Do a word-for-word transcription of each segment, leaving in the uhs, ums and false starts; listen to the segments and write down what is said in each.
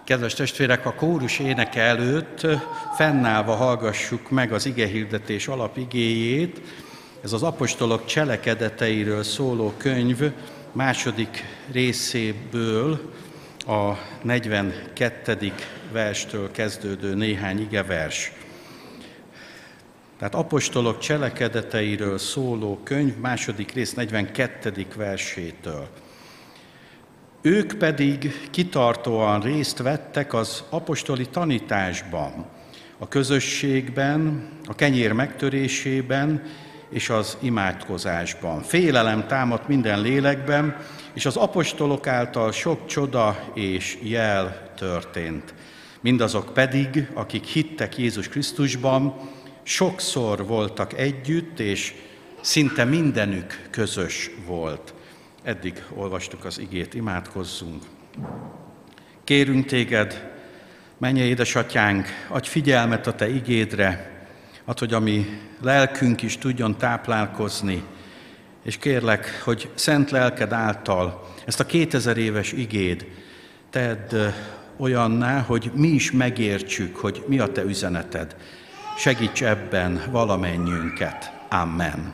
Kedves testvérek, a kórus éneke előtt fennállva hallgassuk meg az igehirdetés alapigéjét. Ez az apostolok cselekedeteiről szóló könyv második részéből a negyvenkettedik verstől kezdődő néhány igevers. Tehát apostolok cselekedeteiről szóló könyv második rész negyvenkettedik versétől. Ők pedig kitartóan részt vettek az apostoli tanításban, a közösségben, a kenyér megtörésében és az imádkozásban. Félelem támadt minden lélekben, és az apostolok által sok csoda és jel történt. Mindazok pedig, akik hittek Jézus Krisztusban, sokszor voltak együtt, és szinte mindenük közös volt. Eddig olvastuk az igét, imádkozzunk. Kérünk téged, mennyei édesatyánk, adj figyelmet a te igédre, add, hogy a mi lelkünk is tudjon táplálkozni, és kérlek, hogy szent lelked által ezt a kétezer éves igéd tedd olyanná, hogy mi is megértsük, hogy mi a te üzeneted. Segíts ebben valamennyiünket. Amen.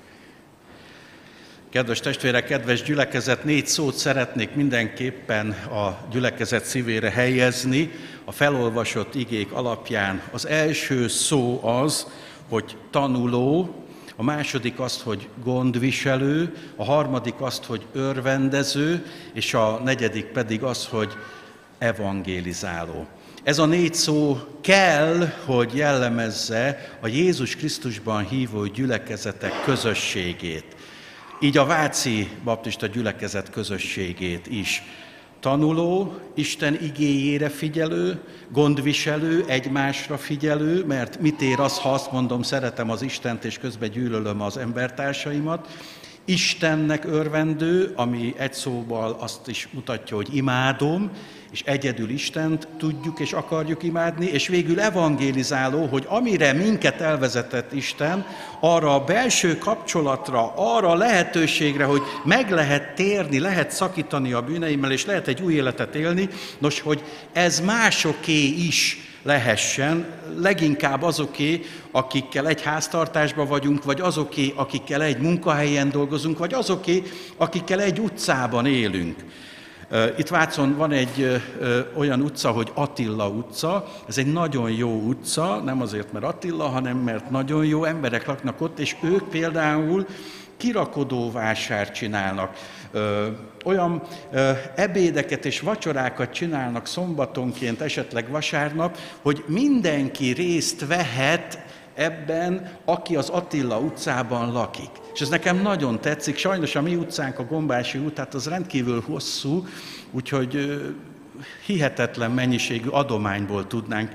Kedves testvérek, kedves gyülekezet, négy szót szeretnék mindenképpen a gyülekezet szívére helyezni a felolvasott igék alapján. Az első szó az, hogy tanuló, a második azt, hogy gondviselő, a harmadik azt, hogy örvendező, és a negyedik pedig az, hogy evangélizáló. Ez a négy szó kell, hogy jellemezze a Jézus Krisztusban hívó gyülekezetek közösségét. Így a Váci Baptista gyülekezet közösségét is. Tanuló, Isten igéjére figyelő, gondviselő, egymásra figyelő, mert mit ér az, ha azt mondom, szeretem az Istent, és közben gyűlölöm az embertársaimat. Istennek örvendő, ami egy szóval azt is mutatja, hogy imádom, és egyedül Istent tudjuk és akarjuk imádni, és végül evangélizáló, hogy amire minket elvezetett Isten, arra a belső kapcsolatra, arra a lehetőségre, hogy meg lehet térni, lehet szakítani a bűneimmel, és lehet egy új életet élni, nos, hogy ez másoké is lehessen, leginkább azoké, akikkel egy háztartásban vagyunk, vagy azoké, akikkel egy munkahelyen dolgozunk, vagy azoké, akikkel egy utcában élünk. Itt Vácon van egy ö, olyan utca, hogy Attila utca. Ez egy nagyon jó utca, nem azért, mert Attila, hanem mert nagyon jó emberek laknak ott, és ők például kirakodóvásárt csinálnak. Ö, olyan ö, ebédeket és vacsorákat csinálnak szombatonként, esetleg vasárnap, hogy mindenki részt vehet ebben, aki az Attila utcában lakik. És ez nekem nagyon tetszik. Sajnos a mi utcánk, a Gombási út, hát az rendkívül hosszú, úgyhogy hihetetlen mennyiségű adományból tudnánk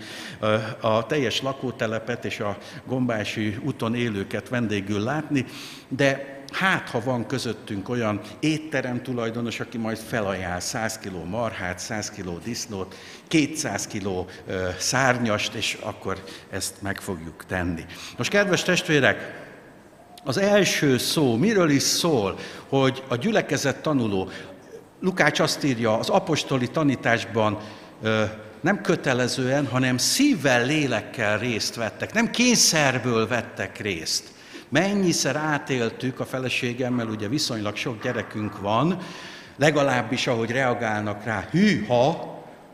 a teljes lakótelepet és a Gombási úton élőket vendégül látni, de hát, ha van közöttünk olyan étterem tulajdonos, aki majd felajánl száz kiló marhát, száz kiló disznót, kétszáz kiló szárnyast, és akkor ezt meg fogjuk tenni. Most, kedves testvérek, az első szó miről is szól, hogy a gyülekezet tanuló. Lukács azt írja, az apostoli tanításban nem kötelezően, hanem szívvel, lélekkel részt vettek, nem kényszerből vettek részt. Mennyiszer átéltük a feleségemmel, ugye viszonylag sok gyerekünk van, legalábbis ahogy reagálnak rá, hűha,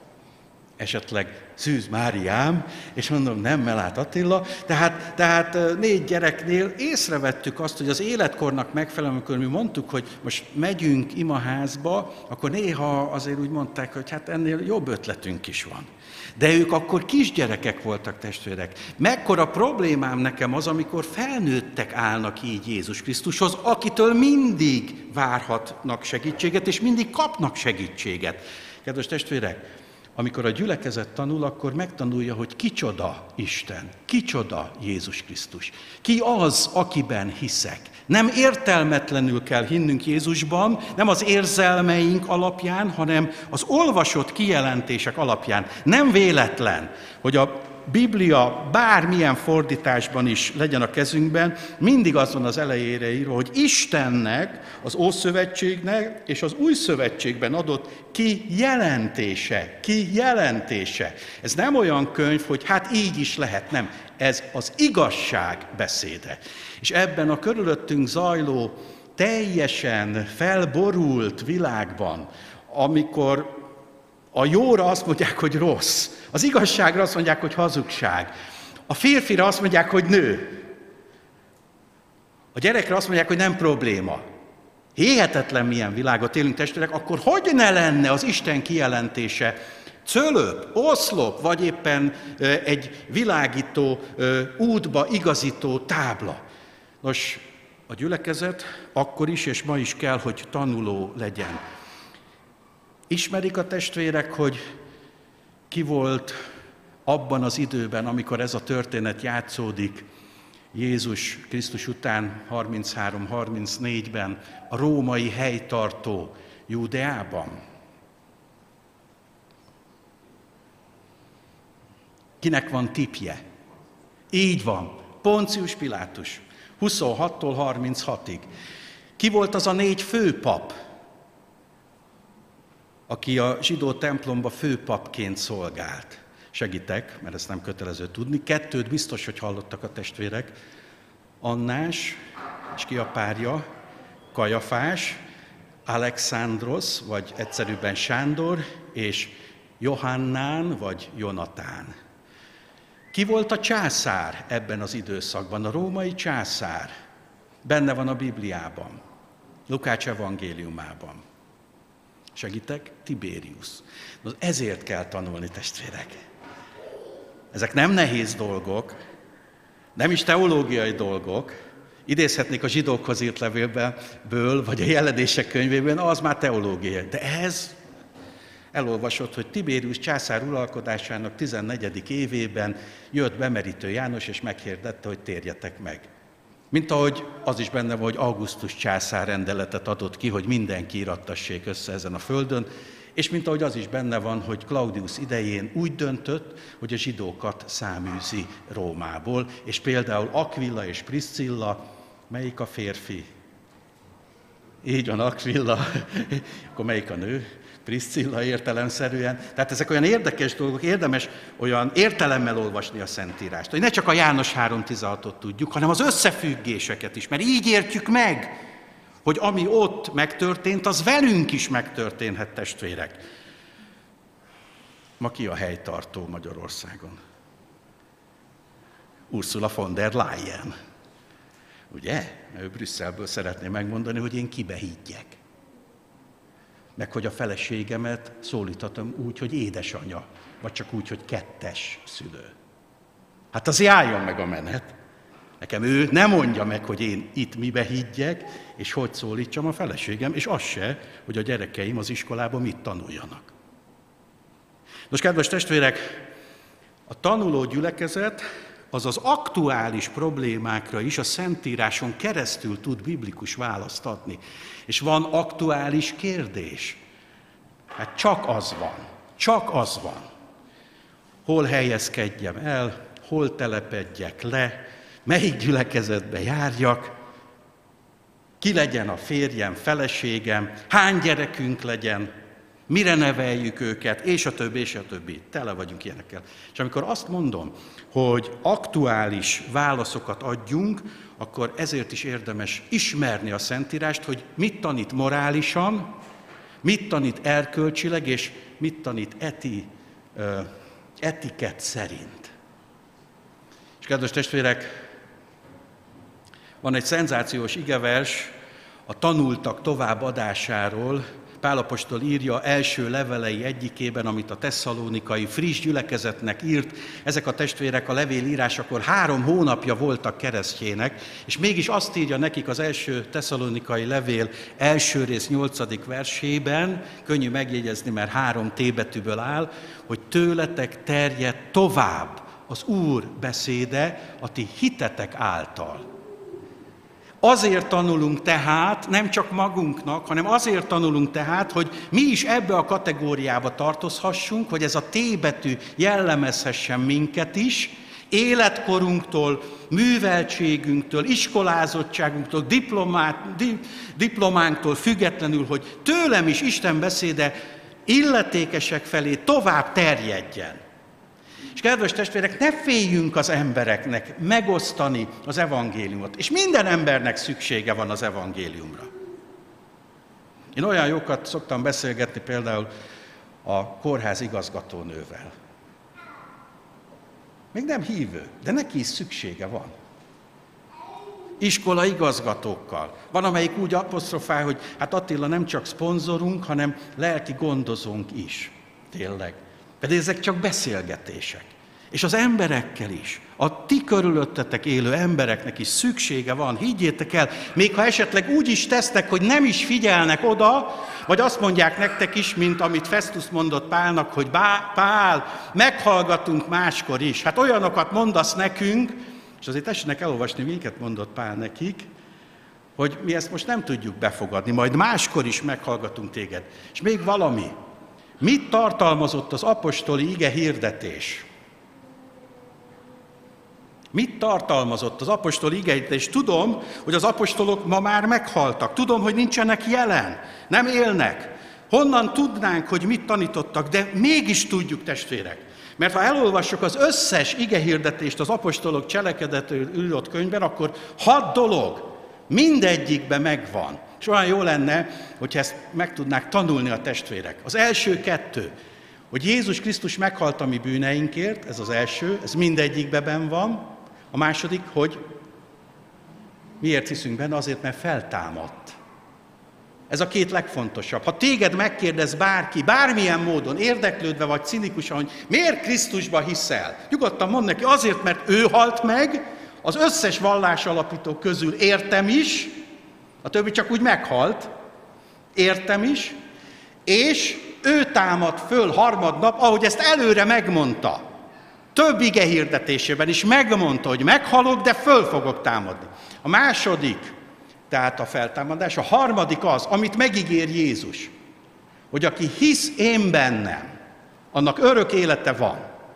esetleg Szűz Máriám, és mondom, nem Melát Attila. Tehát, tehát négy gyereknél észrevettük azt, hogy az életkornak megfelelően, amikor mi mondtuk, hogy most megyünk imaházba, akkor néha azért úgy mondták, hogy hát ennél jobb ötletünk is van. De ők akkor kisgyerekek voltak, testvérek. Mekkora problémám nekem az, amikor felnőttek állnak így Jézus Krisztushoz, akitől mindig várhatnak segítséget, és mindig kapnak segítséget. Kedves testvérek, amikor a gyülekezet tanul, akkor megtanulja, hogy kicsoda Isten, kicsoda Jézus Krisztus. Ki az, akiben hiszek. Nem értelmetlenül kell hinnünk Jézusban, nem az érzelmeink alapján, hanem az olvasott kijelentések alapján. Nem véletlen, hogy a Biblia bármilyen fordításban is legyen a kezünkben, mindig az van az elejére írva, hogy Istennek, az Ószövetségnek és az Új Szövetségben adott kijelentése, kijelentése. Ez nem olyan könyv, hogy hát így is lehet, nem. Ez az igazság beszéde. És ebben a körülöttünk zajló, teljesen felborult világban, amikor a jóra azt mondják, hogy rossz, az igazságra azt mondják, hogy hazugság, a férfira azt mondják, hogy nő, a gyerekre azt mondják, hogy nem probléma. Hihetetlen milyen világot élünk, testvérek, akkor hogy ne lenne az Isten kijelentése cölöp, oszlop, vagy éppen egy világító, útba igazító tábla. Nos, a gyülekezet akkor is és ma is kell, hogy tanuló legyen. Ismerik a testvérek, hogy ki volt abban az időben, amikor ez a történet játszódik, Jézus Krisztus után harminchárom harmincnégyben a római helytartó Júdeában? Kinek van tippje? Így van, Poncius Pilátus, huszonhattól harminchatig. Ki volt az a négy főpap, aki a zsidó templomba főpapként szolgált? Segítek, mert ezt nem kötelező tudni. Kettőt biztos, hogy hallottak a testvérek. Annás, és ki a párja? Kajafás, Alexandros, vagy egyszerűbben Sándor, és Johannán, vagy Jonatán. Ki volt a császár ebben az időszakban? A római császár. Benne van a Bibliában, Lukács evangéliumában. Segítek? Tiberius. Na, ezért kell tanulni, testvérek. Ezek nem nehéz dolgok, nem is teológiai dolgok. Idézhetnék a zsidókhoz írt levélből, vagy a jelenések könyvében, az már teológia. De ez, elolvasott, hogy Tiberius császár uralkodásának tizennegyedik évében jött bemerítő János, és meghirdette, hogy térjetek meg. Mint ahogy az is benne van, hogy Augustus császár rendeletet adott ki, hogy mindenki irattassék össze ezen a földön, és mint ahogy az is benne van, hogy Claudius idején úgy döntött, hogy a zsidókat száműzi Rómából, és például Aquila és Priscilla, melyik a férfi? Így van, Aquila, akkor melyik a nő? Priscilla értelemszerűen. Tehát ezek olyan érdekes dolgok, érdemes olyan értelemmel olvasni a Szentírást, hogy ne csak a János három tizenhatot tudjuk, hanem az összefüggéseket is, mert így értjük meg, hogy ami ott megtörtént, az velünk is megtörténhet, testvérek. Ma ki a helytartó Magyarországon? Ursula von der Leyen. Ugye? Ő Brüsszelből szeretné megmondani, hogy én kibe higgyek. Meg hogy a feleségemet szólíthatom úgy, hogy édesanyja, vagy csak úgy, hogy kettes szülő. Hát az álljon meg a menet. Nekem ő nem mondja meg, hogy én itt mibe higgyek, és hogy szólítsam a feleségem, és az se, hogy a gyerekeim az iskolában mit tanuljanak. Nos, kedves testvérek, a tanuló gyülekezet az az aktuális problémákra is a Szentíráson keresztül tud biblikus választ adni. És van aktuális kérdés. Hát csak az van, csak az van. Hol helyezkedjem el, hol telepedjek le, melyik gyülekezetbe járjak, ki legyen a férjem, feleségem, hány gyerekünk legyen, mire neveljük őket, és a többi, és a többi. Tele vagyunk ilyenekkel. És amikor azt mondom, hogy aktuális válaszokat adjunk, akkor ezért is érdemes ismerni a Szentírást, hogy mit tanít morálisan, mit tanít erkölcsileg, és mit tanít eti, uh, etiket szerint. És kedves testvérek, van egy szenzációs igevers a tanultak továbbadásáról. Pál apostol írja első levelei egyikében, amit a tesszalónikai friss gyülekezetnek írt. Ezek a testvérek a levél írásakor három hónapja voltak keresztjének, és mégis azt írja nekik az első tesszalónikai levél első rész nyolcadik versében, könnyű megjegyezni, mert három T betűből áll, hogy tőletek terjed tovább az Úr beszéde a ti hitetek által. Azért tanulunk tehát, nem csak magunknak, hanem azért tanulunk tehát, hogy mi is ebbe a kategóriába tartozhassunk, hogy ez a T betű jellemezhessen minket is, életkorunktól, műveltségünktől, iskolázottságunktól, diplomát, di, diplománktól függetlenül, hogy tőlem is Isten beszéde illetékesek felé tovább terjedjen. És kedves testvérek, ne féljünk az embereknek megosztani az evangéliumot. És minden embernek szüksége van az evangéliumra. Én olyan jókat szoktam beszélgetni például a kórház igazgatónővel. Még nem hívő, de neki is szüksége van. Iskola igazgatókkal. Van, amelyik úgy apostrofál, hogy hát Attila nem csak szponzorunk, hanem lelki gondozónk is. Tényleg. Pedig ezek csak beszélgetések. És az emberekkel is, a ti körülöttetek élő embereknek is szüksége van, higgyétek el, még ha esetleg úgy is tesznek, hogy nem is figyelnek oda, vagy azt mondják nektek is, mint amit Festus mondott Pálnak, hogy Bá, Pál, meghallgatunk máskor is. Hát olyanokat mondasz nekünk, és azért tessenek elolvasni, minket mondott Pál nekik, hogy mi ezt most nem tudjuk befogadni, majd máskor is meghallgatunk téged. És még valami. Mit tartalmazott az apostoli ige hirdetés? Mit tartalmazott az apostoli ige hirdetés? Tudom, hogy az apostolok ma már meghaltak. Tudom, hogy nincsenek jelen, nem élnek. Honnan tudnánk, hogy mit tanítottak, de mégis tudjuk, testvérek. Mert ha elolvassuk az összes ige hirdetést az apostolok cselekedetről írott könyvben, akkor hat dolog mindegyikben megvan. És olyan jó lenne, hogyha ezt meg tudnák tanulni a testvérek. Az első kettő, hogy Jézus Krisztus meghalt a mi bűneinkért, ez az első, ez mindegyikben van. A második, hogy miért hiszünk benne? Azért, mert feltámadt. Ez a két legfontosabb. Ha téged megkérdez bárki, bármilyen módon, érdeklődve vagy cinikusan, hogy miért Krisztusba hiszel, nyugodtan mondd neki, azért, mert ő halt meg, az összes vallásalapító közül értem is, a többi csak úgy meghalt, értem is, és ő támad föl harmadnap, ahogy ezt előre megmondta. Több ige hirdetésében is megmondta, hogy meghalok, de föl fogok támadni. A második, tehát a feltámadás, a harmadik az, amit megígér Jézus, hogy aki hisz én bennem, annak örök élete van.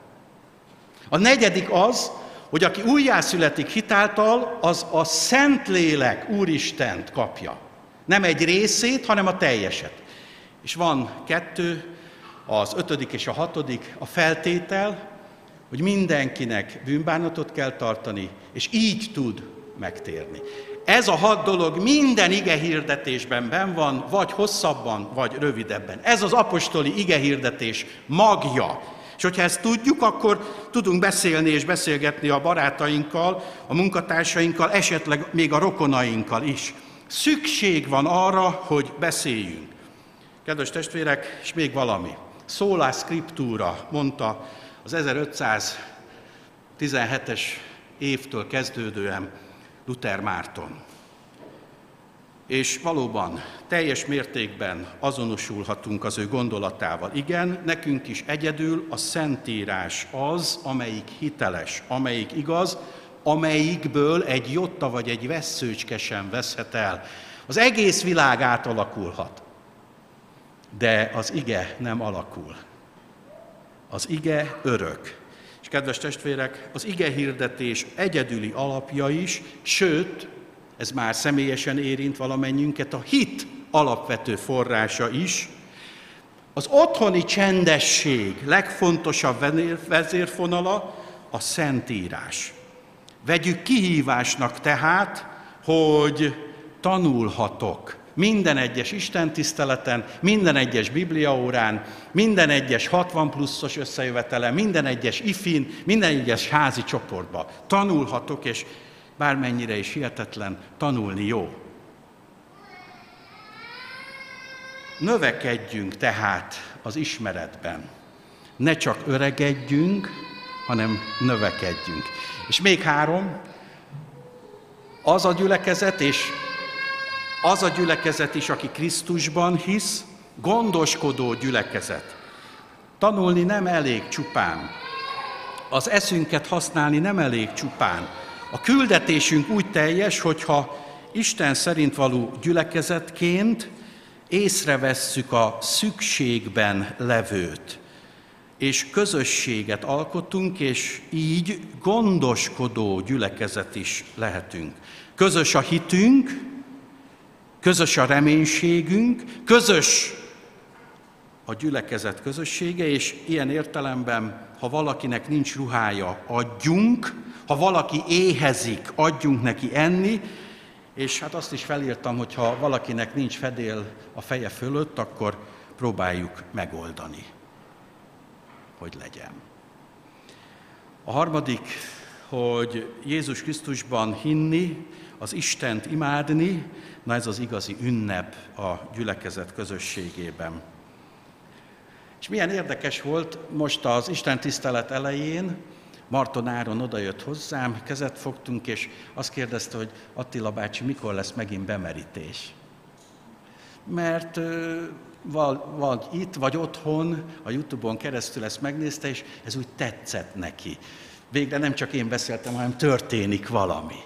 A negyedik az, hogy aki újjászületik hitáltal, az a Szentlélek Úristent kapja. Nem egy részét, hanem a teljeset. És van kettő, az ötödik és a hatodik, a feltétel, hogy mindenkinek bűnbánatot kell tartani, és így tud megtérni. Ez a hat dolog minden igehirdetésben benn van, vagy hosszabban, vagy rövidebben. Ez az apostoli igehirdetés magja. És hogyha ezt tudjuk, akkor tudunk beszélni és beszélgetni a barátainkkal, a munkatársainkkal, esetleg még a rokonainkkal is. Szükség van arra, hogy beszéljünk. Kedves testvérek, és még valami. Sola scriptura, mondta az ezerötszáztizenhetes évtől kezdődően Luther Márton. És valóban teljes mértékben azonosulhatunk az ő gondolatával. Igen, nekünk is egyedül a Szentírás az, amelyik hiteles, amelyik igaz, amelyikből egy jotta vagy egy vesszőcske sem veszhet el. Az egész világ átalakulhat, de az ige nem alakul. Az ige örök. És kedves testvérek, az ige hirdetés egyedüli alapja is, sőt, ez már személyesen érint valamennyünket, a hit alapvető forrása is. Az otthoni csendesség legfontosabb vezérfonala a Szentírás. Vegyük kihívásnak tehát, hogy tanulhatok minden egyes istentiszteleten, minden egyes bibliaórán, minden egyes hatvan pluszos összejövetelen, minden egyes ifin, minden egyes házi csoportba. Tanulhatok, és bármennyire is hihetetlen, tanulni jó. Növekedjünk tehát az ismeretben. Ne csak öregedjünk, hanem növekedjünk. És még három, az a gyülekezet, és az a gyülekezet is, aki Krisztusban hisz, gondoskodó gyülekezet. Tanulni nem elég csupán. Az eszünket használni nem elég csupán. A küldetésünk úgy teljes, hogyha Isten szerint való gyülekezetként észrevesszük a szükségben levőt, és közösséget alkotunk, és így gondoskodó gyülekezet is lehetünk. Közös a hitünk, közös a reménységünk, közös a gyülekezet közössége, és ilyen értelemben, ha valakinek nincs ruhája, adjunk, ha valaki éhezik, adjunk neki enni, és hát azt is felírtam, hogy ha valakinek nincs fedél a feje fölött, akkor próbáljuk megoldani, hogy legyen. A harmadik, hogy Jézus Krisztusban hinni, az Istent imádni, na ez az igazi ünnep a gyülekezet közösségében. És milyen érdekes volt, most az Isten tisztelet elején Marton Áron odajött hozzám, kezet fogtunk, és azt kérdezte, hogy Attila bácsi, mikor lesz megint bemerítés? Mert vagy itt, vagy otthon, a YouTube-on keresztül ezt megnézte, és ez úgy tetszett neki. Végre nem csak én beszéltem, hanem történik valami.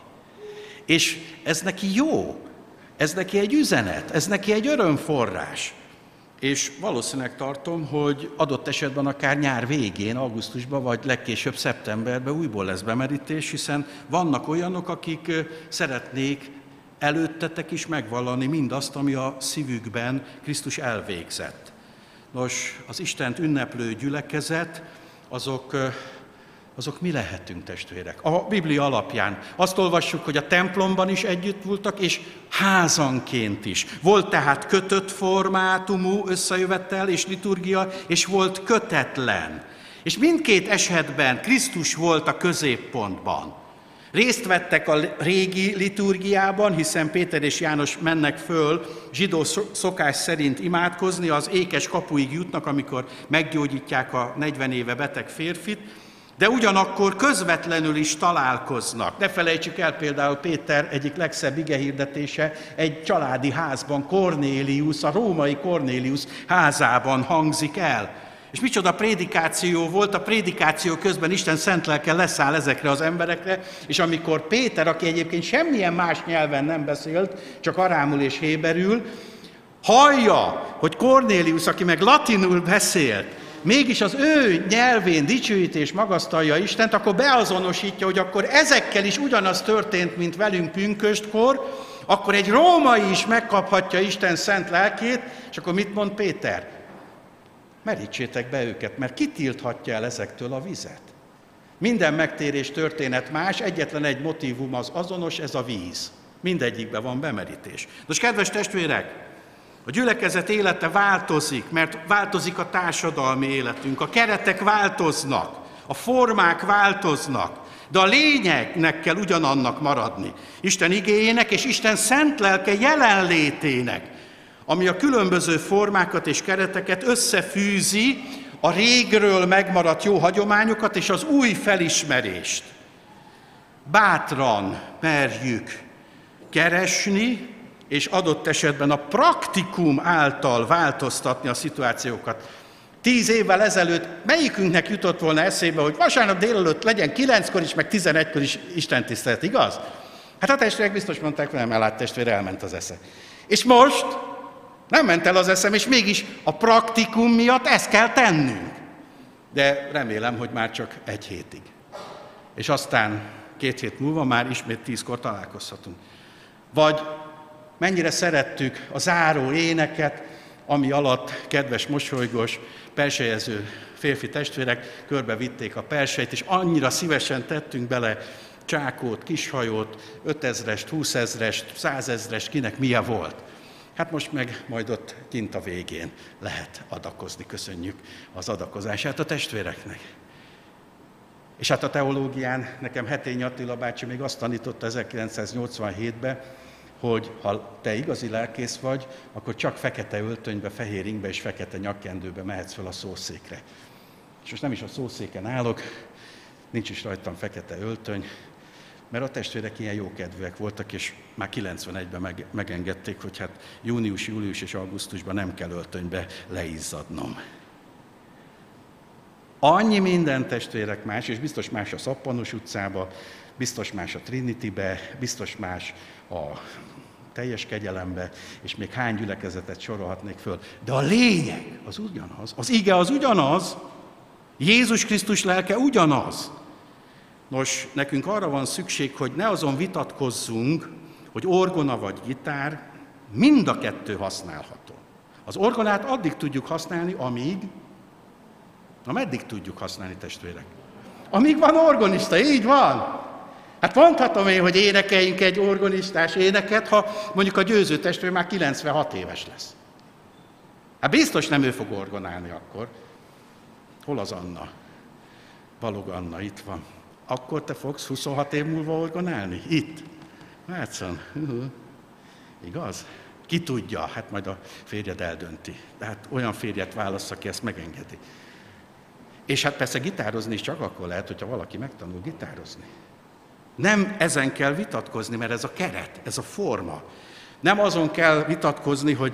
És ez neki jó, ez neki egy üzenet, ez neki egy örömforrás. És valószínűleg tartom, hogy adott esetben akár nyár végén, augusztusban, vagy legkésőbb szeptemberben újból lesz bemerítés, hiszen vannak olyanok, akik szeretnék előttetek is megvallani mindazt, ami a szívükben Krisztus elvégzett. Nos, az Istent ünneplő gyülekezet, azok, azok mi lehetünk, testvérek? A Biblia alapján azt olvassuk, hogy a templomban is együtt voltak, és házanként is. Volt tehát kötött formátumú összejövetel és liturgia, és volt kötetlen. És mindkét esetben Krisztus volt a középpontban. Részt vettek a régi liturgiában, hiszen Péter és János mennek föl zsidó szokás szerint imádkozni, az ékes kapuig jutnak, amikor meggyógyítják a negyven éve beteg férfit, de ugyanakkor közvetlenül is találkoznak. Ne felejtsük el például Péter egyik legszebb igehirdetése egy családi házban, Kornélius, a római Kornélius házában hangzik el. És micsoda prédikáció volt, a prédikáció közben Isten szent lelke leszáll ezekre az emberekre, és amikor Péter, aki egyébként semmilyen más nyelven nem beszélt, csak arámul és héberül, hallja, hogy Kornélius, aki meg latinul beszélt, mégis az ő nyelvén dicsőíti és magasztalja Istent, akkor beazonosítja, hogy akkor ezekkel is ugyanaz történt, mint velünk pünköstkor, akkor egy római is megkaphatja Isten szent lelkét, és akkor mit mond Péter? Merítsétek be őket, mert ki tilthatja el ezektől a vizet? Minden megtérés történet más, egyetlen egy motívum az azonos, ez a víz. Mindegyikben van bemerítés. Most kedves testvérek, a gyülekezet élete változik, mert változik a társadalmi életünk, a keretek változnak, a formák változnak, de a lényegnek kell ugyanannak maradni. Isten igéjének és Isten szent lelke jelenlétének, ami a különböző formákat és kereteket összefűzi, a régről megmaradt jó hagyományokat és az új felismerést. Bátran merjük keresni, és adott esetben a praktikum által változtatni a szituációkat. Tíz évvel ezelőtt melyikünknek jutott volna eszébe, hogy vasárnap délelőtt legyen kilenckor is, meg tizenegykor is istentisztelet, igaz? Hát a testvérek biztos mondták, hogy nem elállt testvér, elment az esze. És most nem ment el az eszem, és mégis a praktikum miatt ezt kell tennünk. De remélem, hogy már csak egy hétig. És aztán két hét múlva már ismét tízkor találkozhatunk. Vagy mennyire szerettük a záró éneket, ami alatt kedves, mosolygós, persejező férfi testvérek körbevitték a persejt, és annyira szívesen tettünk bele csákót, kishajót, ötezrest, húszezrest, százezrest, kinek milyen volt. Hát most meg majd ott kint a végén lehet adakozni, köszönjük az adakozását a testvéreknek. És hát a teológián nekem Hetényi Attila bácsi még azt tanította ezerkilencszáznyolcvanhétben, hogy ha te igazi lelkész vagy, akkor csak fekete öltönybe, fehér ingbe és fekete nyakkendőbe mehetsz fel a szószékre. És most nem is a szószéken állok, nincs is rajtam fekete öltöny, mert a testvérek ilyen jókedvűek voltak, és már kilencvenegyben meg, megengedték, hogy hát június, július és augusztusban nem kell öltönybe leizzadnom. Annyi minden, testvérek, más, és biztos más a Szappanos utcába, biztos más a Trinitybe, biztos más a teljes kegyelembe, és még hány gyülekezetet sorolhatnék föl. De a lényeg az ugyanaz, az ige az ugyanaz, Jézus Krisztus lelke ugyanaz. Nos, nekünk arra van szükség, hogy ne azon vitatkozzunk, hogy orgona vagy gitár, mind a kettő használható. Az orgonát addig tudjuk használni, amíg, na meddig tudjuk használni, testvérek? Amíg van orgonista, így van. Hát mondhatom én, hogy énekeljünk egy orgonistás éneket, ha mondjuk a Győző testvér már kilencvenhat éves lesz. Hát biztos nem ő fog orgonálni akkor. Hol az Anna? Balog Anna, itt van. Akkor te fogsz huszonhat év múlva orgonálni? Itt. Látszon. Uh-huh. Igaz? Ki tudja? Hát majd a férjed eldönti. De hát olyan férjet válassz, aki ezt megengedi. És hát persze gitározni is csak akkor lehet, hogyha valaki megtanul gitározni. Nem ezen kell vitatkozni, mert ez a keret, ez a forma. Nem azon kell vitatkozni, hogy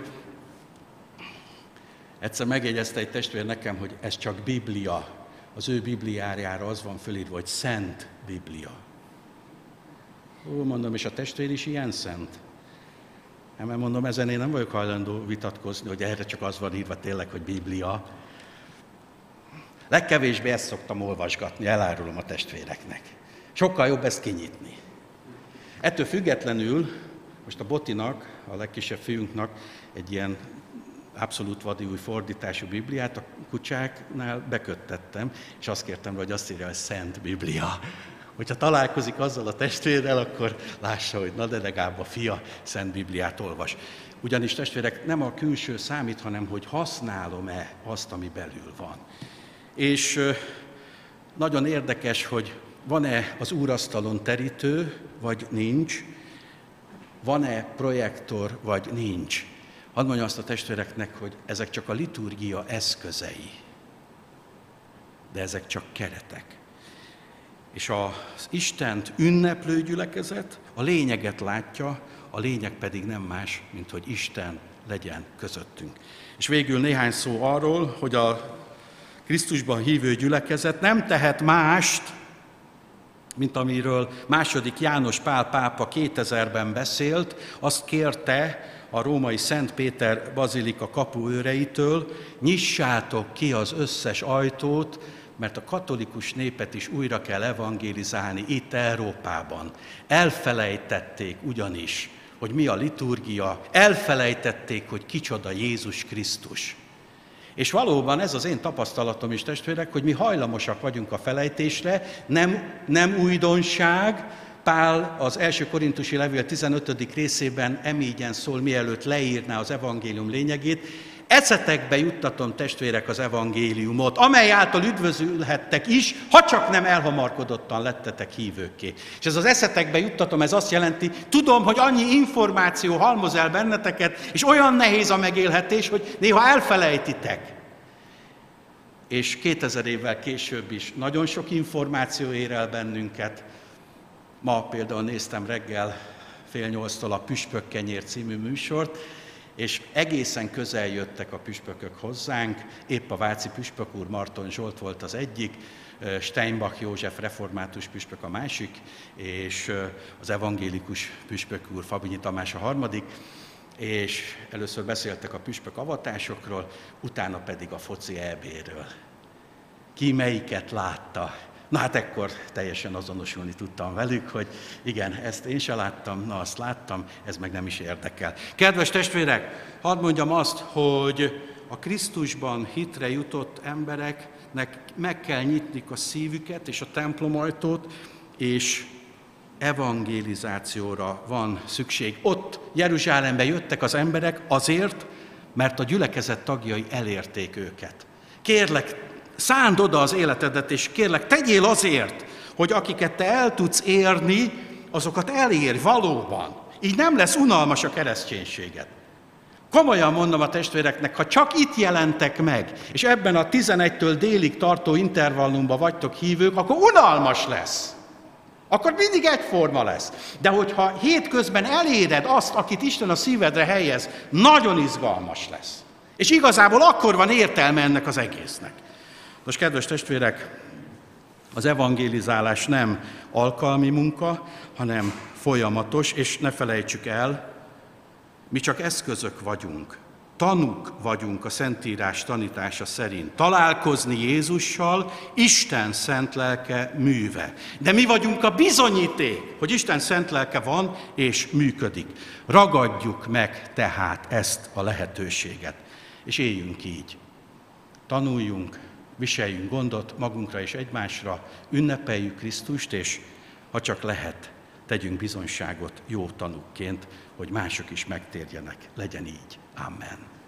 egyszer megjegyezte egy testvér nekem, hogy ez csak Biblia. Az ő Bibliájára az van fölírva, hogy Szent Biblia. Ó, mondom, és a testvér is ilyen szent. Nem, mert mondom, ezen én nem vagyok hajlandó vitatkozni, hogy erre csak az van írva tényleg, hogy Biblia. Legkevésbé ezt szoktam olvasgatni, elárulom a testvéreknek. Sokkal jobb ezt kinyitni. Ettől függetlenül, most a Botinak, a legkisebb fiúnknak egy ilyen abszolút vadi új fordítású Bibliát a kucsáknál beköttettem, és azt kértem, hogy azt írja, hogy Szent Biblia. Hogyha találkozik azzal a testvérrel, akkor lássa, hogy na de legalább a fia Szent Bibliát olvas. Ugyanis testvérek, nem a külső számít, hanem hogy használom-e azt, ami belül van. És nagyon érdekes, hogy van-e az úrasztalon terítő, vagy nincs, van-e projektor, vagy nincs. Hadd mondjam azt a testvéreknek, hogy ezek csak a liturgia eszközei, de ezek csak keretek. És az Istent ünneplő gyülekezet a lényeget látja, a lényeg pedig nem más, mint hogy Isten legyen közöttünk. És végül néhány szó arról, hogy a Krisztusban hívő gyülekezet nem tehet mást, mint amiről második János Pál pápa kétezerben beszélt, azt kérte a római Szent Péter bazilika kapuőreitől, nyissátok ki az összes ajtót, mert a katolikus népet is újra kell evangélizálni itt Európában. Elfelejtették ugyanis, hogy mi a liturgia, elfelejtették, hogy kicsoda Jézus Krisztus. És valóban ez az én tapasztalatom is, testvérek, hogy mi hajlamosak vagyunk a felejtésre, nem, nem újdonság. Pál az első korintusi levél tizenötödik részében emígyen szól, mielőtt leírná az evangélium lényegét. Eszetekbe juttatom, testvérek, az evangéliumot, amely által üdvözülhettek is, ha csak nem elhamarkodottan lettetek hívőkké. És ez az eszetekbe juttatom, ez azt jelenti, tudom, hogy annyi információ halmoz el benneteket, és olyan nehéz a megélhetés, hogy néha elfelejtitek. És kétezer évvel később is nagyon sok információ ér el bennünket. Ma például néztem reggel fél nyolctól a Püspökkenyér című műsort, és egészen közel jöttek a püspökök hozzánk, épp a váci püspök úr, Marton Zsolt volt az egyik, Steinbach József református püspök a másik, és az evangélikus püspök úr, Fabinyi Tamás a harmadik, és először beszéltek a püspök avatásokról, utána pedig a foci é béről. Ki melyiket látta? Na hát ekkor teljesen azonosulni tudtam velük, hogy igen, ezt én se láttam, na azt láttam, ez meg nem is érdekel. Kedves testvérek, hadd mondjam azt, hogy a Krisztusban hitre jutott embereknek meg kell nyitni a szívüket és a templomajtót, és evangelizációra van szükség. Ott Jeruzsálembe jöttek az emberek azért, mert a gyülekezet tagjai elérték őket. Kérlek, szánd oda az életedet, és kérlek, tegyél azért, hogy akiket te el tudsz érni, azokat elérj valóban. Így nem lesz unalmas a kereszténységed. Komolyan mondom a testvéreknek, ha csak itt jelentek meg, és ebben a tizenegytől délig tartó intervallumban vagytok hívők, akkor unalmas lesz. Akkor mindig egyforma lesz. De hogyha hétközben eléred azt, akit Isten a szívedre helyez, nagyon izgalmas lesz. És igazából akkor van értelme ennek az egésznek. Most, kedves testvérek, az evangélizálás nem alkalmi munka, hanem folyamatos, és ne felejtsük el, mi csak eszközök vagyunk, tanúk vagyunk a Szentírás tanítása szerint. Találkozni Jézussal Isten szent lelke műve. De mi vagyunk a bizonyíték, hogy Isten szent lelke van és működik. Ragadjuk meg tehát ezt a lehetőséget, és éljünk így. Tanuljunk, viseljünk gondot magunkra és egymásra, ünnepeljük Krisztust, és ha csak lehet, tegyünk bizonyságot jó tanúkként, hogy mások is megtérjenek. Legyen így. Amen.